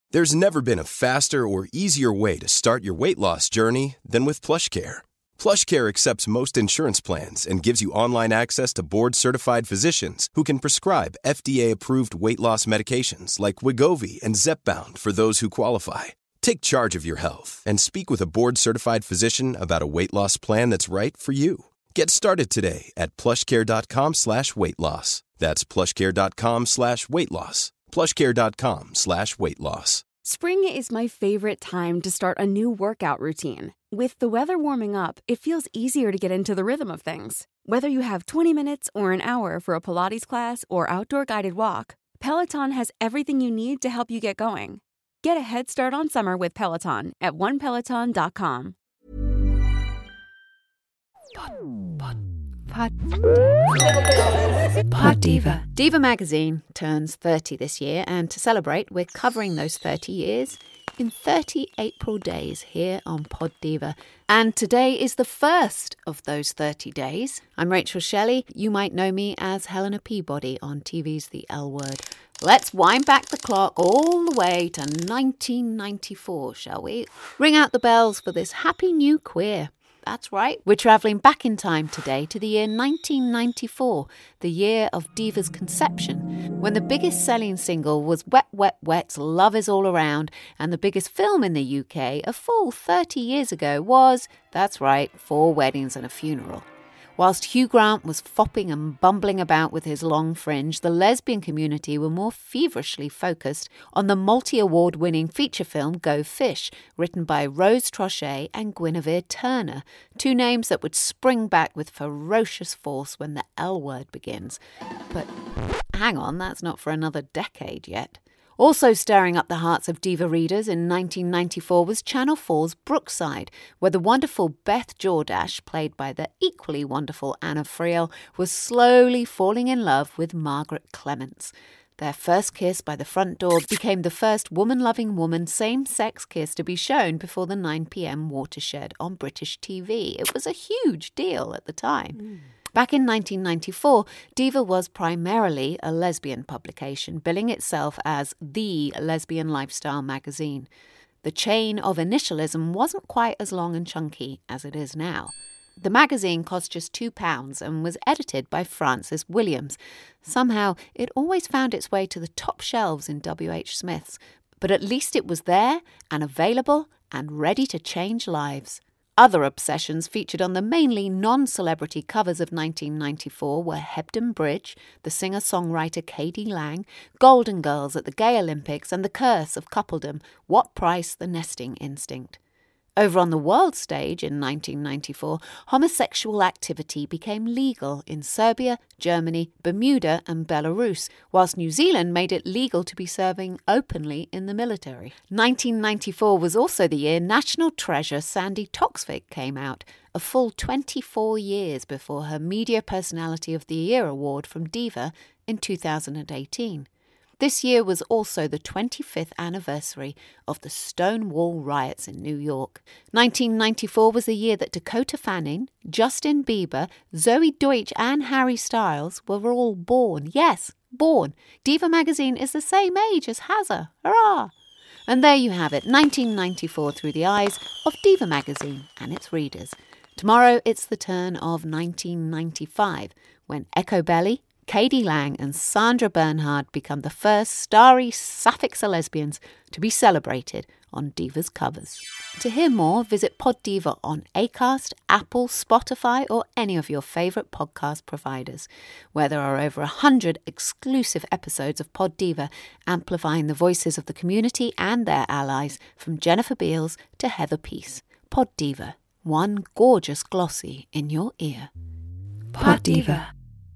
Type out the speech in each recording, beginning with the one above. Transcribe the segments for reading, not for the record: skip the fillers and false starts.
There's never been a faster or easier way to start your weight loss journey than with PlushCare. PlushCare accepts most insurance plans and gives you online access to board-certified physicians who can prescribe FDA-approved weight loss medications like Wegovy and Zepbound for those who qualify. Take charge of your health and speak with a board-certified physician about a weight loss plan that's right for you. Get started today at plushcare.com/weight-loss. That's plushcare.com/weight-loss. plushcare.com/weight-loss. Spring is my favorite time to start a new workout routine. With the weather warming up, it feels easier to get into the rhythm of things. Whether you have 20 minutes or an hour for a Pilates class or outdoor guided walk, Peloton has everything you need to help you get going. Get a head start on summer with Peloton at onepeloton.com. Pod Diva. Diva magazine turns 30 this year, and to celebrate, we're covering those 30 years in 30 April days here on Pod Diva. And today is the first of those 30 days. I'm Rachel Shelley. You might know me as Helena Peabody on TV's The L Word. Let's wind back the clock all the way to 1994, shall we? Ring out the bells for this happy new queer. That's right, we're travelling back in time today to the year 1994, the year of Diva's conception, when the biggest selling single was Wet, Wet, Wet's Love Is All Around, and the biggest film in the UK a full 30 years ago was, that's right, 4 Weddings and a Funeral. Whilst Hugh Grant was fopping and bumbling about with his long fringe, the lesbian community were more feverishly focused on the multi-award-winning feature film Go Fish, written by Rose Trochet and Guinevere Turner, 2 names that would spring back with ferocious force when the L Word begins. But hang on, that's not for another decade yet. Also stirring up the hearts of Diva readers in 1994 was Channel 4's Brookside, where the wonderful Beth Jordache, played by the equally wonderful Anna Friel, was slowly falling in love with Margaret Clements. Their first kiss by the front door became the first woman-loving woman same-sex kiss to be shown before the 9 p.m. watershed on British TV. It was a huge deal at the time. Back in 1994, Diva was primarily a lesbian publication, billing itself as the lesbian lifestyle magazine. The chain of initialism wasn't quite as long and chunky as it is now. The magazine cost just £2 and was edited by Frances Williams. Somehow, it always found its way to the top shelves in W.H. Smith's, but at least it was there and available and ready to change lives. Other obsessions featured on the mainly non-celebrity covers of 1994 were Hebden Bridge, the singer-songwriter K.D. Lang, Golden Girls at the Gay Olympics, and The Curse of Coupledom, What Price the Nesting Instinct. Over on the world stage in 1994, homosexual activity became legal in Serbia, Germany, Bermuda and Belarus, whilst New Zealand made it legal to be serving openly in the military. 1994 was also the year national treasure Sandy Toksvig came out, a full 24 years before her Media Personality of the Year award from Diva in 2018. This year was also the 25th anniversary of the Stonewall riots in New York. 1994 was the year that Dakota Fanning, Justin Bieber, Zoe Deutsch and Harry Styles were all born. Yes, born. Diva magazine is the same age as Hazza. Hurrah! And there you have it, 1994 through the eyes of Diva magazine and its readers. Tomorrow it's the turn of 1995, when Echo Belly, K.D. Lang and Sandra Bernhard become the first starry Sapphic lesbians to be celebrated on Diva's covers. To hear more, visit Pod Diva on Acast, Apple, Spotify or any of your favourite podcast providers, where there are over 100 exclusive episodes of Pod Diva amplifying the voices of the community and their allies, from Jennifer Beals to Heather Peace. Pod Diva, one gorgeous glossy in your ear. Pod Diva.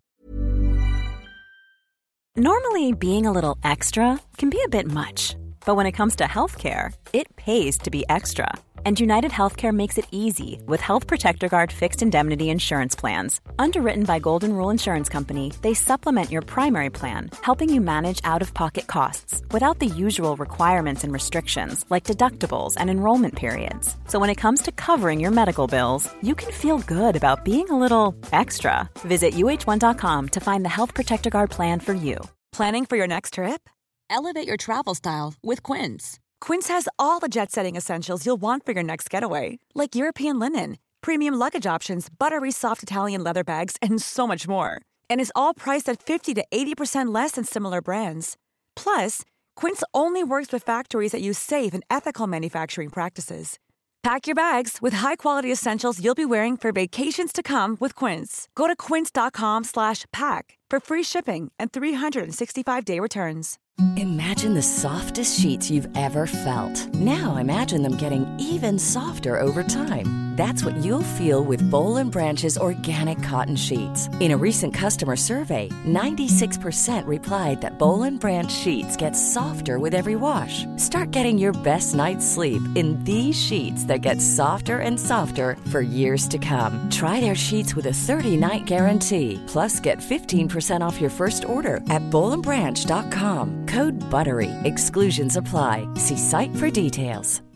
Normally, being a little extra can be a bit much, but when it comes to healthcare, it pays to be extra. And United Healthcare makes it easy with Health Protector Guard fixed indemnity insurance plans. Underwritten by Golden Rule Insurance Company, they supplement your primary plan, helping you manage out-of-pocket costs without the usual requirements and restrictions like deductibles and enrollment periods. So when it comes to covering your medical bills, you can feel good about being a little extra. Visit uh1.com to find the Health Protector Guard plan for you. Planning for your next trip? Elevate your travel style with Quince. Quince has all the jet-setting essentials you'll want for your next getaway, like European linen, premium luggage options, buttery soft Italian leather bags, and so much more. And is all priced at 50 to 80% less than similar brands. Plus, Quince only works with factories that use safe and ethical manufacturing practices. Pack your bags with high-quality essentials you'll be wearing for vacations to come with Quince. Go to quince.com/pack for free shipping and 365-day returns. Imagine the softest sheets you've ever felt. Now imagine them getting even softer over time. That's what you'll feel with Boll & Branch's organic cotton sheets. In a recent customer survey, 96% replied that Boll & Branch sheets get softer with every wash. Start getting your best night's sleep in these sheets that get softer and softer for years to come. Try their sheets with a 30-night guarantee. Plus, get 15% off your first order at bollandbranch.com. Code BUTTERY. Exclusions apply. See site for details.